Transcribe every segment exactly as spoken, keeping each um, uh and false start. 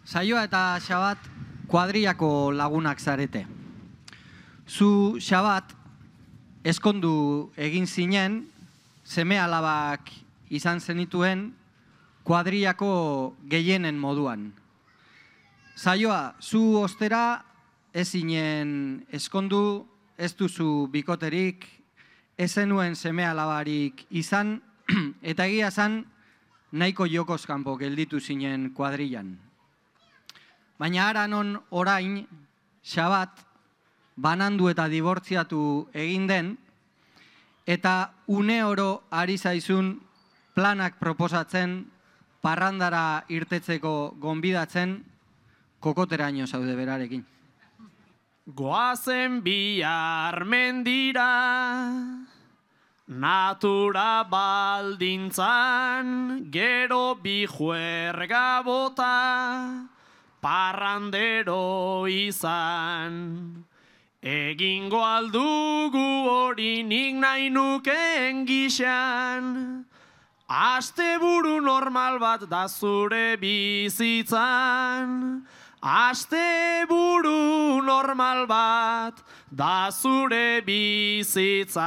Saioa eta Xabat kuadrillako lagunak zarete. Zu, Xabat, ezkondu egin zinen, seme alabak izan zenituen kuadrillako gehienen moduan. Saioa, zu ostera ez zinen ezkondu, ez duzu bikoterik, ez zenuen seme alabarik izan, eta egia zan nahiko jokoz kanpo gelditu zinen kuadrillan. Baina ara non orain, Xabat, banandu eta dibortziatu egin den, eta une oro ari zaizun planak proposatzen, parrandara irtetzeko gonbidatzen, kokoteraino zaude berarekin. Goazen bihar mendira, natura baldintzan, gero bi juerga bota, parrandero izan. Egingo aldugu hori nik nahi nukeen gixan, asteburu normal bat da zure bizitzan. Asteburu normal bat da zure bizitzan.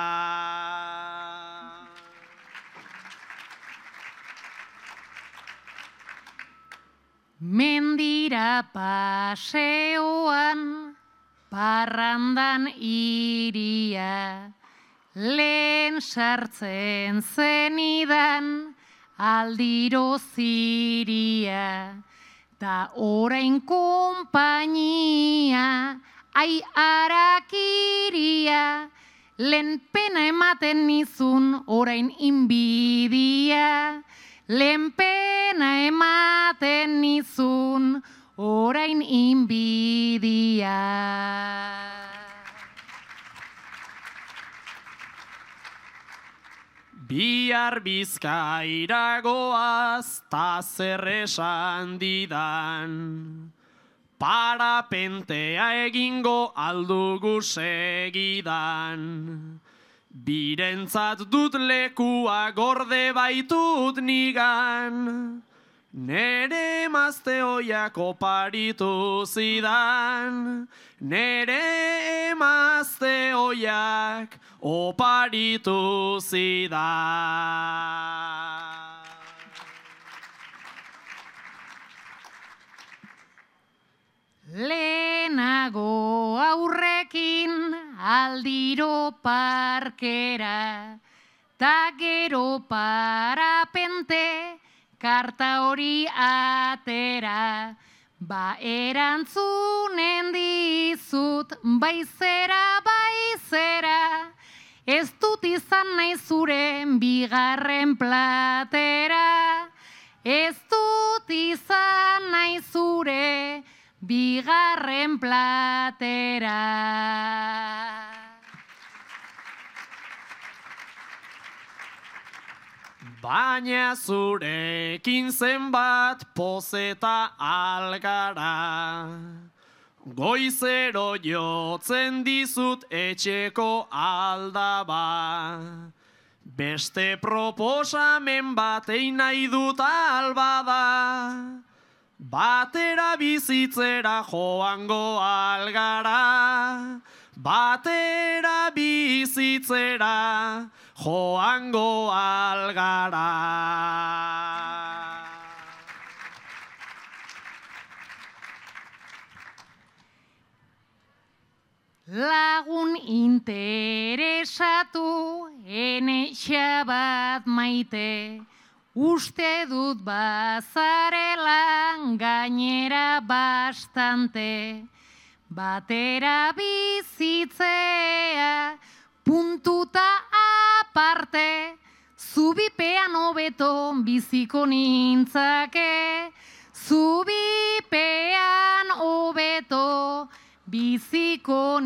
Mendira paseoan, parrandan iria, lehen sartzen zenidan, aldiro ziria, ta orain konpainia, ai harakiria, lehen pena ematen nizun, orain inbidia, lehen pena ematen nizun, orain inbidia. Bihar Bizkaira goaz, ta zer esan didan. Parapentea egingo aldugu segidan. Birentzat dut lekua gorde baitut nigan. Nere emazte oiak oparitu zidan. Nere emazte oiak oparitu zidan. Lehenago aurrekin aldiro parkera, ta gero parapente karta hori atera. Ba erantzunen dizut baizera baizera, ez dut izan nahi zure bigarren platera. Ez dut izan nahi zure bigarren platera. Baina zurekin zenbat pozeta algara, goizero jotzen dizut etxeko aldaba. Beste proposamen bat egin nahi dut albada, batera bizitzera joango algara, batera bizitzera joango algara. Lagun interesatu, ene Xabat maite, uste dut bazarela gainera bastante. Batera bizitzea, puntuta aparte, zubipean hobeto biziko nintzake. Zubipean hobeto biziko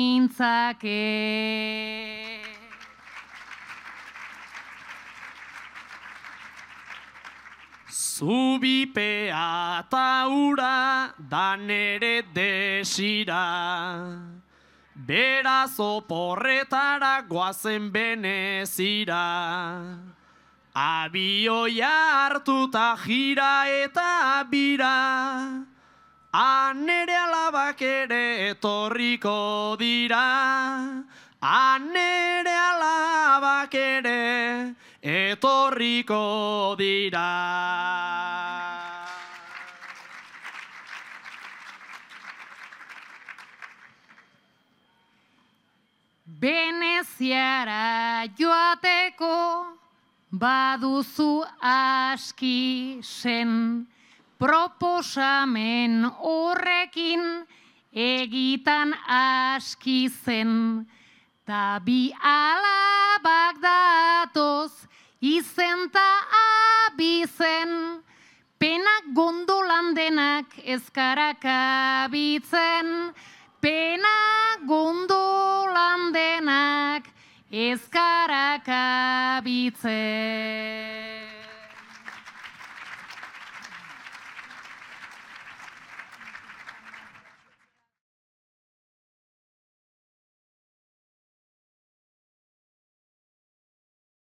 nintzake. Zubipea eta ura da nere desira, beraz oporretara goazen benezira. abioia hartuta jira eta bira, anere alabak ere etorriko dira, anere alabak ere etorriko dira. Veneziara joateko baduzu aski zen, proposamen horrekin egitan aski zen, ta bi alabak datoz izen ta abizen, penak gondolan denak ezkarakabitzen, pena gondolan denak ezkarakabitzen.